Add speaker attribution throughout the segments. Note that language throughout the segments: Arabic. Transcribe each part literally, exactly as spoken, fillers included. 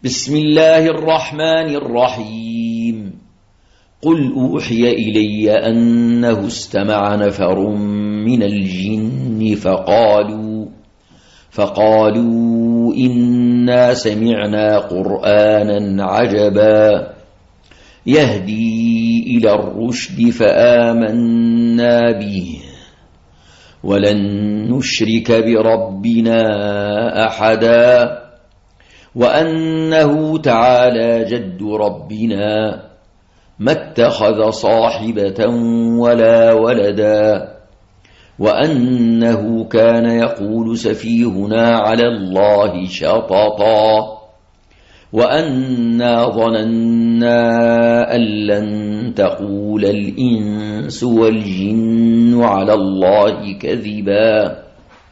Speaker 1: بسم الله الرحمن الرحيم قل أوحي إلي أنه استمع نفر من الجن فقالوا فقالوا إنا سمعنا قرآنا عجبا يهدي إلى الرشد فآمنا به ولن نشرك بربنا أحدا وأنه تعالى جد ربنا ما اتخذ صاحبة ولا ولدا وأنه كان يقول سفيهنا على الله شططا وأنا ظننا أن لن تقول الإنس والجن على الله كذبا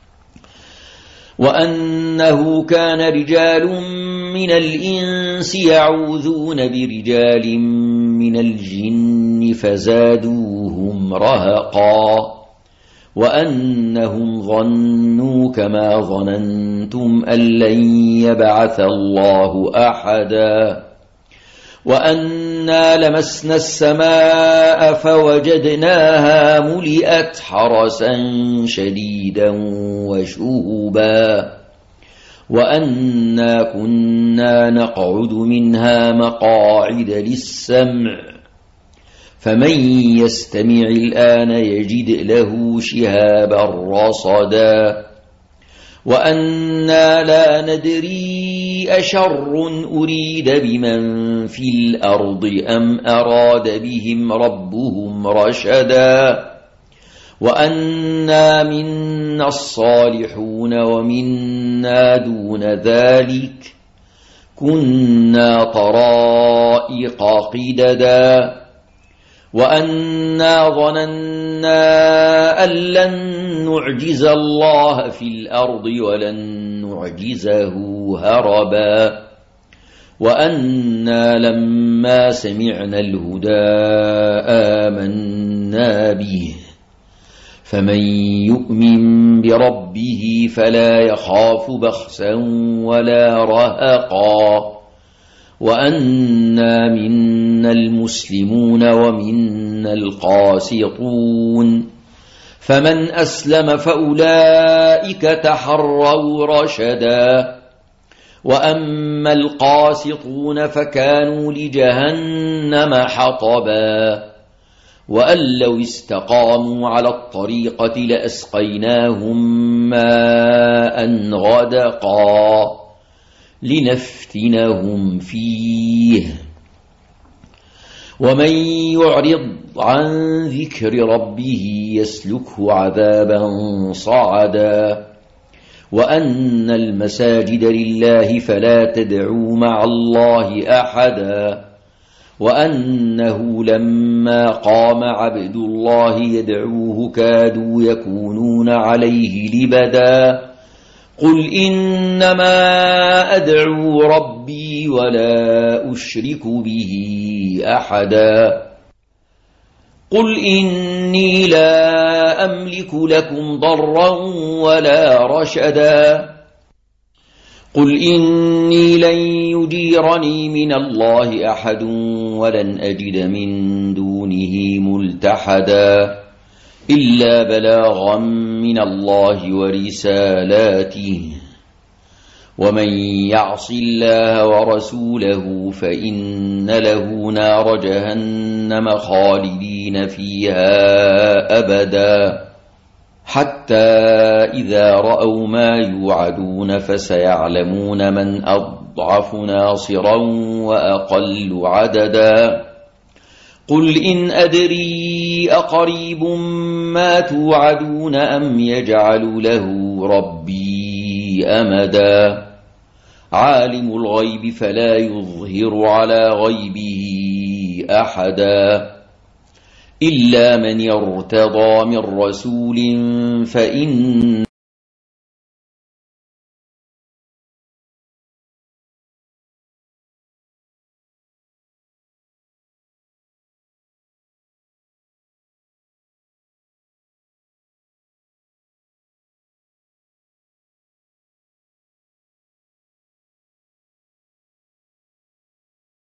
Speaker 1: وأنه كان رجال من الإنس يعوذون برجال من الجن فزادوهم رهقا وأنهم ظنوا كما ظننتم أن لن يبعث الله أحدا وأنا لمسنا السماء فوجدناها ملئت حرسا شديدا وشهبا وأنا كنا نقعد منها مقاعد للسمع فمن يستمع الآن يجد له شهابا رصدا وأنا لا ندري أشر أريد بمن في الأرض أم أراد بهم ربهم رشدا وأنا منا الصالحون ومنا دون ذلك كنا طرائق قددا وأنا ظننا أن لن نعجز الله في الأرض ولن نعجزه هربا وأنا لما سمعنا الهدى آمنا به فمن يؤمن بربه فلا يخاف بخسا ولا رهقا وأنا منا المسلمون ومنا القاسطون فمن أسلم فأولئك تحروا رشدا وأما القاسطون فكانوا لجهنم حطبا وأن لو استقاموا على الطريقة لأسقيناهم ماء غدقا لنفتنهم فيه ومن يعرض عن ذكر ربه يسلكه عذابا صعدا وأن المساجد لله فلا تدعوا مع الله أحدا وأنه لما قام عبد الله يدعوه كادوا يكونون عليه لبدا قل إنما أدعو ربي ولا أشرك به أحدا قل إني لا أملك لكم ضرا ولا رشدا قل إني لن يجيرني من الله أحد ولن أجد من دونه ملتحدا إلا بلاغا من الله ورسالاته ومن يعص الله ورسوله فإن له نار جهنم خالدين فيها أبدا حتى إذا رأوا ما يوعدون فسيعلمون من أضعف ناصرا وأقل عددا قل إن أدري أقريب ما توعدون أم يجعل له ربي أمدا عالم الغيب فلا يظهر على غيبه أحدا إلا من يرتضى من رسول فإن